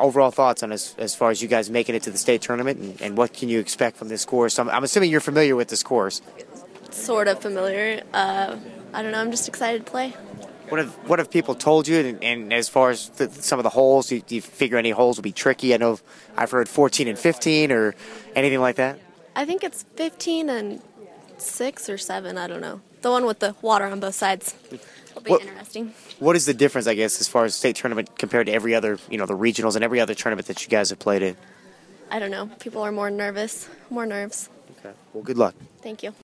overall thoughts on as far as you guys making it to the state tournament, and what can you expect from this course? I'm assuming you're familiar with this course. Sort of familiar. I don't know. I'm just excited to play. What have people told you? And as far as some of the holes, do you figure any holes will be tricky? I know I've heard 14 and 15 or anything like that. I think it's 15 and 6 or 7. I don't know. The one with the water on both sides. It'll be interesting. What is the difference, I guess, as far as state tournament compared to every other, the regionals and every other tournament that you guys have played in? I don't know. People are more nervous. More nerves. Okay. Well, good luck. Thank you.